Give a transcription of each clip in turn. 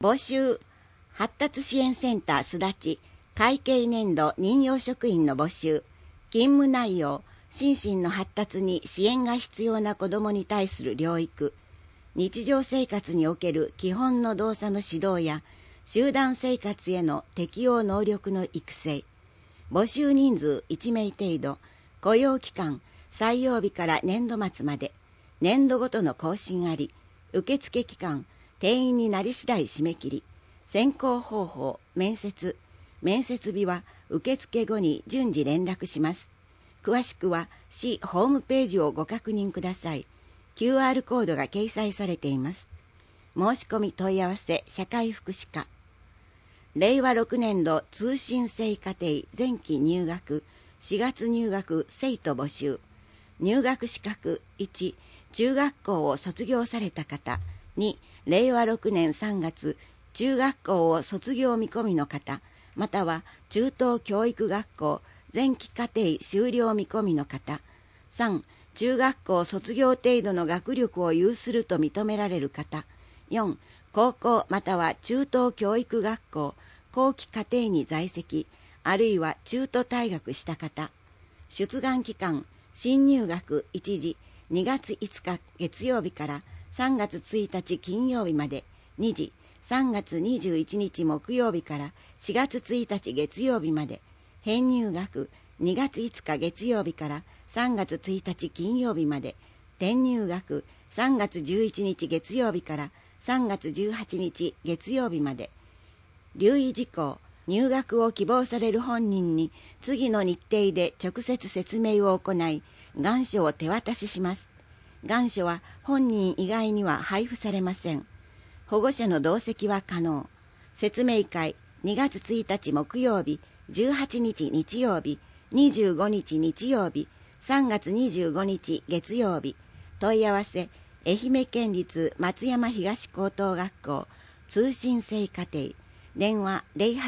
募集。発達支援センターすだち会計年度任用職員の募集。勤務内容、心身の発達に支援が必要な子どもに対する療育、日常生活における基本の動作の指導や集団生活への適応能力の育成。募集人数1名程度。雇用期間、採用日から年度末まで。年度ごとの更新あり。受付期間、定員になり次第締め切り。選考方法、面接。面接日は受付後に順次連絡します。詳しくは市ホームページをご確認ください。QR コードが掲載されています。申し込み問い合わせ社会福祉課。令和6年度通信制課程前期入学4月入学生徒募集。入学資格1、中学校を卒業された方。2、令和6年3月中学校を卒業見込みの方、または中等教育学校前期課程修了見込みの方。3、中学校卒業程度の学力を有すると認められる方。4、高校または中等教育学校後期課程に在籍、あるいは中途退学した方。出願期間、新入学1時2月5日月曜日から3月1日金曜日まで。2時3月21日木曜日から4月1日月曜日まで。編入学2月5日月曜日から3月1日金曜日まで。転入学3月11日月曜日から3月18日月曜日まで。留意事項。入学を希望される本人に次の日程で直接説明を行い、願書を手渡しします。願書は本人以外には配布されません。保護者の同席は可能。説明会2月1日木曜日、18日日曜日、25日日曜日、3月25日月曜日。問い合わせ、愛媛県立松山東高等学校通信制課程。電話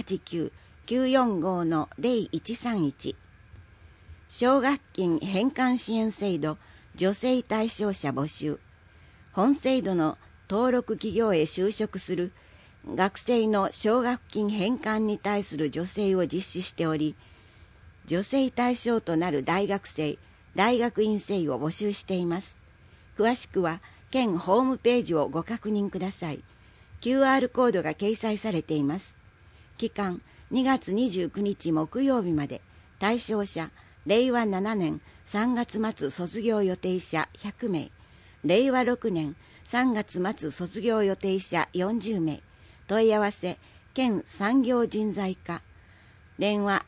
089-945-0131。奨学金返還支援制度女性対象者募集。本制度の登録企業へ就職する学生の奨学金返還に対する助成を実施しており、助成対象となる大学生、大学院生を募集しています。詳しくは県ホームページをご確認ください。QR コードが掲載されています。期間2月29日木曜日まで。対象者、令和7年3月末卒業予定者100名。令和6年3月末卒業予定者40名。問い合わせ、県産業人材課。電話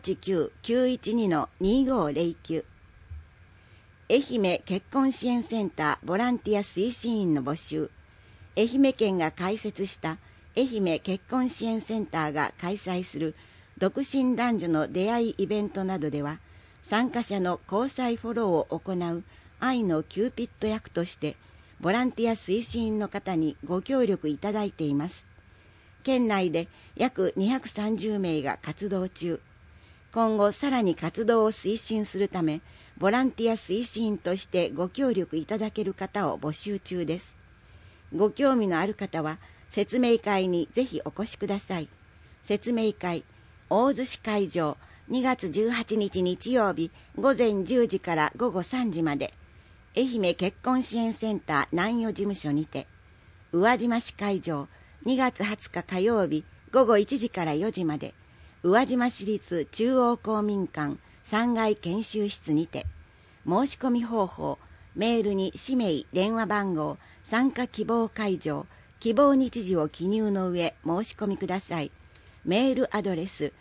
089-912-2509。愛媛結婚支援センターボランティア推進員の募集。愛媛県が開設した愛媛結婚支援センターが開催する独身男女の出会いイベントなどでは、参加者の交際フォローを行う愛のキューピッド役としてボランティア推進員の方にご協力いただいています。県内で約230名が活動中。今後さらに活動を推進するため、ボランティア推進員としてご協力いただける方を募集中です。ご興味のある方は説明会にぜひお越しください。説明会、大洲市会場、2月18日日曜日午前10時から午後3時まで。愛媛結婚支援センター南予事務所にて。宇和島市会場、2月20日火曜日午後1時から4時まで。宇和島市立中央公民館3階研修室にて。申し込み方法、メールに氏名、電話番号、参加希望会場、希望日時を記入の上申し込みください。メールアドレス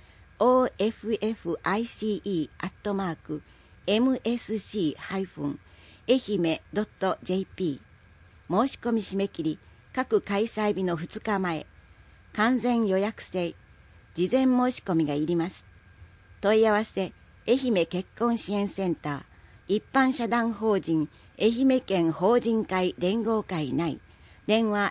office-msc-愛媛.jp。 申し込み締め切り各開催日の2日前。完全予約制。事前申し込みがいります。問い合わせ、愛媛結婚支援センター一般社団法人愛媛県法人会連合会内。電話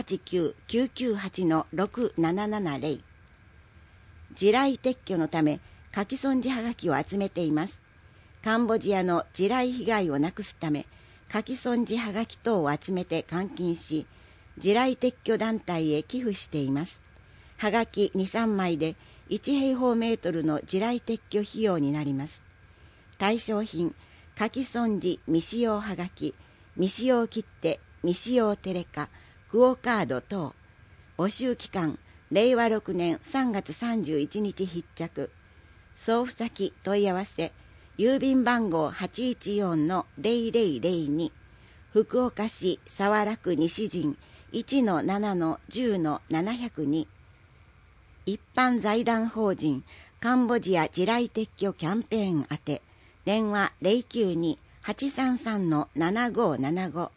089-998-6770。地雷撤去のため書き損じはがきを集めています。カンボジアの地雷被害をなくすため書き損じはがき等を集めて換金し、 地雷撤去団体へ寄付しています。はがき2、3枚で1平方メートルの地雷撤去費用になります。対象品、書き損じ未使用はがき、未使用切手、未使用テレカ、クオカード等。募集期間、令和6年3月31日必着。送付先問い合わせ、郵便番号 814-0002、福岡市早良区西陣 1-7-10-702。一般財団法人カンボジア地雷撤去キャンペーン宛て、電話 092-833-7575